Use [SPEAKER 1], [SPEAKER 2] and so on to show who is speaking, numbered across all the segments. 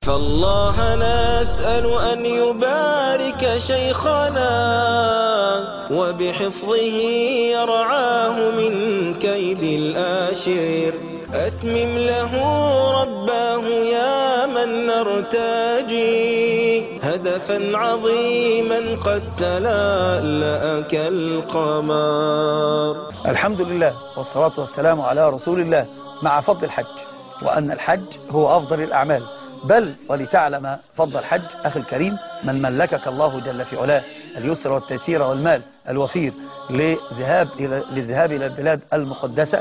[SPEAKER 1] فالله نسأل أن يبارك شيخنا وبحفظه يرعاه من كيد الآشر. أتمم له رباه يا من نرتجي هدفا عظيما قد تلألأ كالقمر.
[SPEAKER 2] الحمد لله والصلاة والسلام على رسول الله. مع فضل الحج، وأن الحج هو أفضل الأعمال، بل ولتعلم فضل الحج أخي الكريم من ملكك الله جل في علاه اليسر والتيسير والمال الوفير للذهاب إلى البلاد المقدسة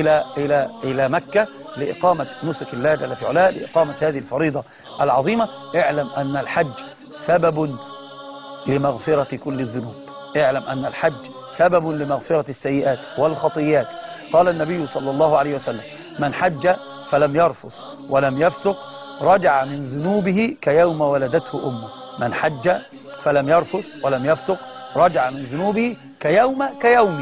[SPEAKER 2] إلى مكة لإقامة نسك الله جل في علاه، لإقامة هذه الفريضة العظيمة. اعلم أن الحج سبب لمغفرة كل الذنوب. اعلم أن الحج سبب لمغفرة السيئات والخطيئات. قال النبي صلى الله عليه وسلم: من حج فلم يرفث ولم يفسق رجع من ذنوبه كيوم ولدته أمه. من حج فلم يرفث ولم يفسق رجع من ذنوبه كيومي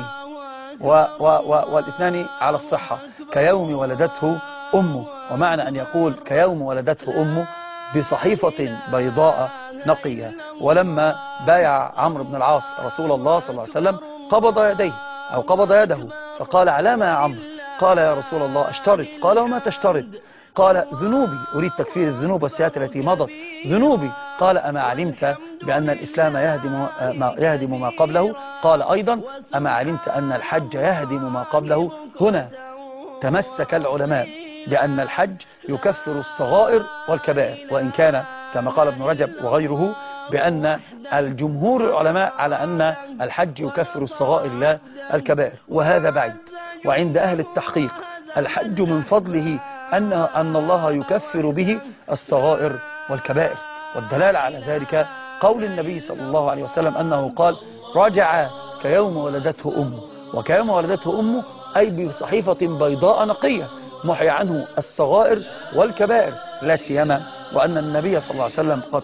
[SPEAKER 2] والاثنان على الصحة، كيوم ولدته أمه. ومعنى أن يقول كيوم ولدته أمه بصحيفة بيضاء نقية. ولما بايع عمرو بن العاص رسول الله صلى الله عليه وسلم قبض يده فقال: على ما يا عمرو؟ قال: يا رسول الله أشترط. قال: وما تشترط؟ قال: ذنوبي، أريد تكفير الذنوب والسيئات التي مضت، ذنوبي. قال: أما علمت بأن الإسلام يهدم ما قبله؟ قال أيضا: أما علمت أن الحج يهدم ما قبله؟ هنا تمسك العلماء بأن الحج يكفر الصغائر والكبائر، وإن كان كما قال ابن رجب وغيره بأن الجمهور العلماء على أن الحج يكفر الصغائر لا الكبائر، وهذا بعيد. وعند أهل التحقيق الحج من فضله أن الله يكفر به الصغائر والكبائر، والدلالة على ذلك قول النبي صلى الله عليه وسلم أنه قال: رجع كيوم ولدته أمه. وكيوم ولدته أمه أي بصحيفة بيضاء نقية محي عنه الصغائر والكبائر، لا سيما وأن النبي صلى الله عليه وسلم قد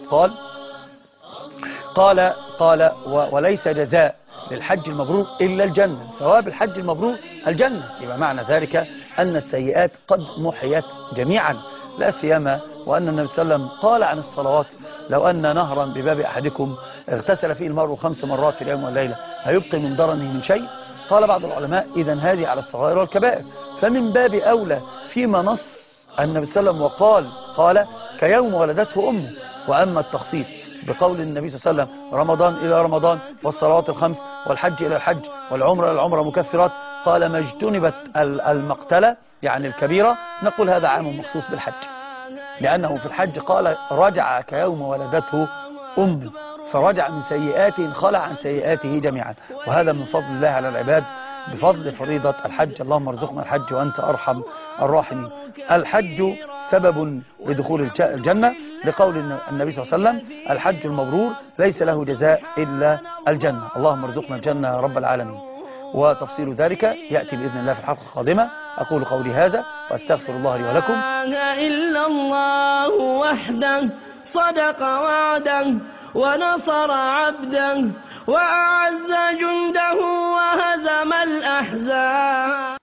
[SPEAKER 2] قال وليس جزاء للحج المبرور إلا الجنة، ثواب الحج المبرور الجنة. يبقى معنى ذلك أن السيئات قد محيت جميعا، لا سيما وأن النبي صلى الله عليه وسلم قال عن الصلوات: لو أن نهرا بباب أحدكم اغتسل فيه المرء 5 مرات في اليوم والليلة هيبقي من درنه من شيء؟ قال بعض العلماء: إذن هذه على الصغائر والكبائر، فمن باب أولى فيما نص النبي صلى الله عليه وسلم قال كيوم ولدته أمه. وأما التخصيص بقول النبي صلى الله عليه وسلم: رمضان إلى رمضان والصلوات الخمس والحج إلى الحج والعمرة إلى العمرة مكفرات، قال: ما اجتنبت المقتلة يعني الكبيرة، نقول هذا عام مخصوص بالحج، لأنه في الحج قال: رجع كيوم ولدته أمه، فرجع من سيئاته خلع عن سيئاته جميعا. وهذا من فضل الله على العباد بفضل فريضة الحج. اللهم ارزقنا الحج وأنت أرحم الراحمين. الحج سبب لدخول الجنة، لقول النبي صلى الله عليه وسلم: الحج المبرور ليس له جزاء إلا الجنة. اللهم ارزقنا الجنة يا رب العالمين. وتفصيل ذلك يأتي بإذن الله في الحلقة القادمة. أقول قولي هذا وأستغفر الله لي ولكم.
[SPEAKER 1] لا إله إلا الله وحده صدق وعده ونصر عبده وأعز جنده وهزم الأحزاب.